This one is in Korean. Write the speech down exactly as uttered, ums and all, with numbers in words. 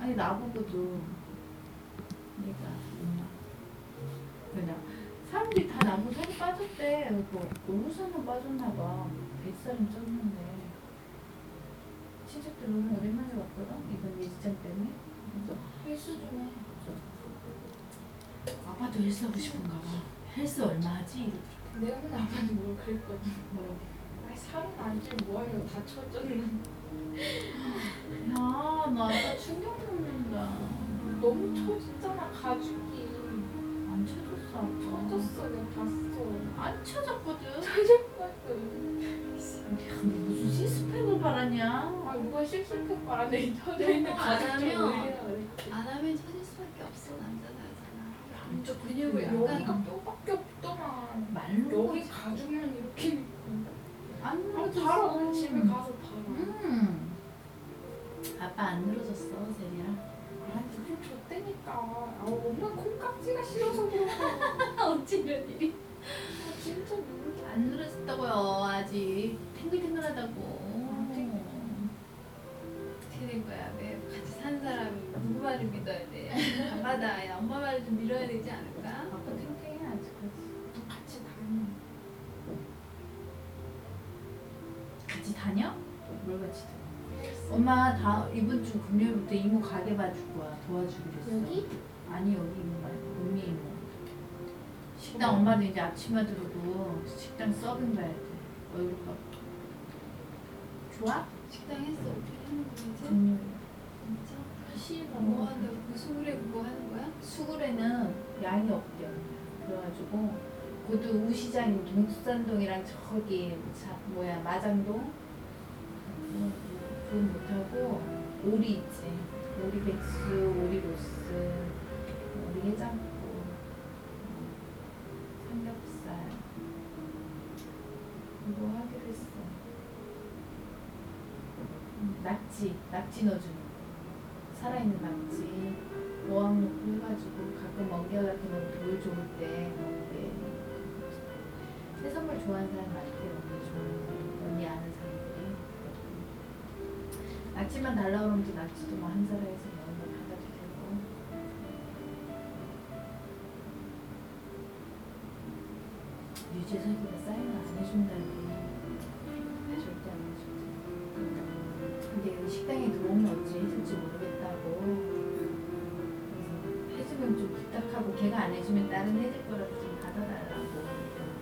아니 나보고도 내가 엄마 그냥 사람들이 다 나보고 살이 빠졌대. 뭐 얼굴살만 빠졌나봐. 뱃살은 쪘는데 친척들 너무 오랜만에 왔거든. 이번 예지장 때문에. 그래서 헬스 좀 해. 아빠도 헬스 하고 싶은가 봐. 헬스 얼마 하지? 이러더라고. 내가 맨날 아빠한테 뭘 그랬거든. 뭐라고? 아니 살은 안 찌면 뭐하냐고 다 쳐졌는데. 야, 나 아빠 충격 먹는다. 너무 처졌잖아 가죽이. 안 쳐졌어 아빠. 처졌어 내가 봤어. 안 쳐졌거든. 처졌거든. 야, 무슨 시스팩을 바랐냐? 아 누가 식스팩 바라네 터져 있는 안 가죽 좀 하면- 올리라 그랬지. 안 하면 처질 수밖에 없어 남자들잖아. 진짜 근육을 여기가 약간 뼈밖에 없더만. 말로 여기 가죽만 이렇게. 안 아 늘어졌어. 바로 오늘 집에 가서 봐라. 음. 아빠 안 늘어졌어, 세리야. 아니 좀 줬다니까. 아 엄마 콩깍지가 싫어서 그런 거야. 어찌 이런 일이? 아, 진짜 모르겠어. 안 늘어졌다고요, 아직. 탱글탱글하다고. 어떻게 된 거야? 왜 같이 산 사람이 누구 말을 믿어야 돼? 아빠다. 야 엄마 말을 좀 믿어야 되지 않을까? 아빠 탱탱해, 아직까지. 또 같이 다녀. 같이 다녀? 뭘 같이 다녀? 엄마 다 이번 주 금요일부터 이모 가게 봐줄 거야. 도와주기로 했어. 여기? 아니, 여기 이모 말고, 은미 이모. 식당 엄마도 이제 아침에 들어도 식당 서빙 봐야 돼. 얼굴값. 좋아? 식당 했어. 어떻게 하는 거지? 금요일. 진짜? 시가 뭐 한다고? 그 수그레 그거 하는 거야? 수구레는 양이 없대요. 그래가지고 그것도 우시장 동수산동이랑 저기 자, 뭐야 마장동 그건 못하고 오리 있지. 오리 백수, 오리 로스, 오리 해장국, 삼겹살 이거 하기로 했어. 음, 낙지, 낙지 넣어주는 거. 살아있는 낙지 어항 넣고 해가지고 가끔 멍게 같은 거 돌 좋을 때 멍게 해산물 좋아하는 사람 많대. 언니 좋아하는 사람, 언니 아는 사람들이 낙지만 달라 그러면 또 낙지도 뭐 한 사람에서 넣은 거 받아도 되고. 유재석이가 사인을 안 해준다는데 절대 안 해준대. 근데 여기 식당에 들어오면 어찌 해줄지 모르겠다고. 그래서 해주면 좀 부탁하고 걔가 안 해주면 다른 해줄 거라도 좀 받아달라고.